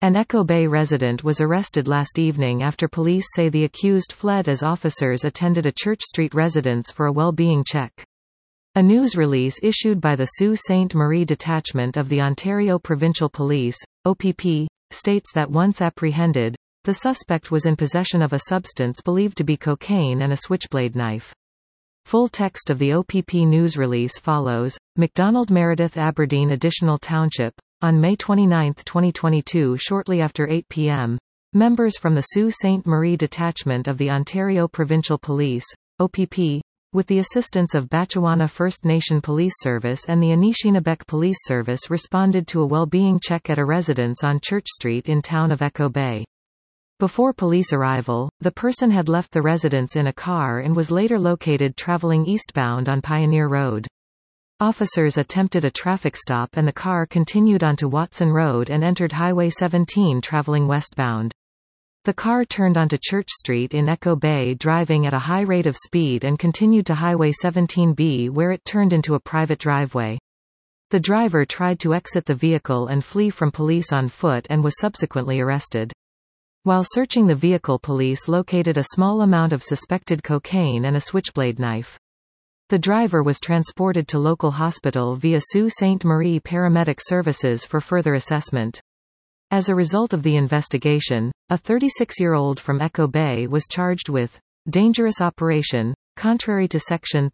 An Echo Bay resident was arrested last evening after police say the accused fled as officers attended a Church Street residence for a well-being check. A news release issued by the Sault Ste. Marie Detachment of the Ontario Provincial Police, OPP, states that once apprehended, the suspect was in possession of a substance believed to be cocaine and a switchblade knife. Full text of the OPP news release follows. McDonald Meredith Aberdeen Additional Township. On May 29, 2022, shortly after 8 p.m., members from the Sault Ste. Marie Detachment of the Ontario Provincial Police, OPP, with the assistance of Batchewana First Nation Police Service and the Anishinaabe Police Service, responded to a well-being check at a residence on Church Street in town of Echo Bay. Before police arrival, the person had left the residence in a car and was later located traveling eastbound on Pioneer Road. Officers attempted a traffic stop and the car continued onto Watson Road and entered Highway 17 traveling westbound. The car turned onto Church Street in Echo Bay driving at a high rate of speed and continued to Highway 17B where it turned into a private driveway. The driver tried to exit the vehicle and flee from police on foot and was subsequently arrested. While searching the vehicle, police located a small amount of suspected cocaine and a switchblade knife. The driver was transported to local hospital via Sault Ste. Marie Paramedic Services for further assessment. As a result of the investigation, a 36-year-old from Echo Bay was charged with dangerous operation, contrary to Section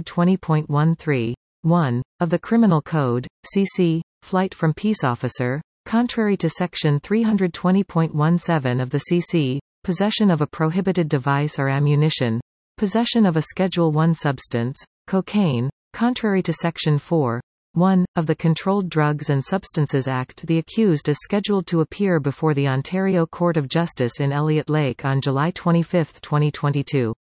320.13(1) of the Criminal Code, CC, flight from peace officer, contrary to Section 320.17 of the CC, possession of a prohibited device or ammunition, possession of a Schedule I substance, cocaine, contrary to Section 4(1) of the Controlled Drugs and Substances Act. The accused is scheduled to appear before the Ontario Court of Justice in Elliott Lake on July 25, 2022.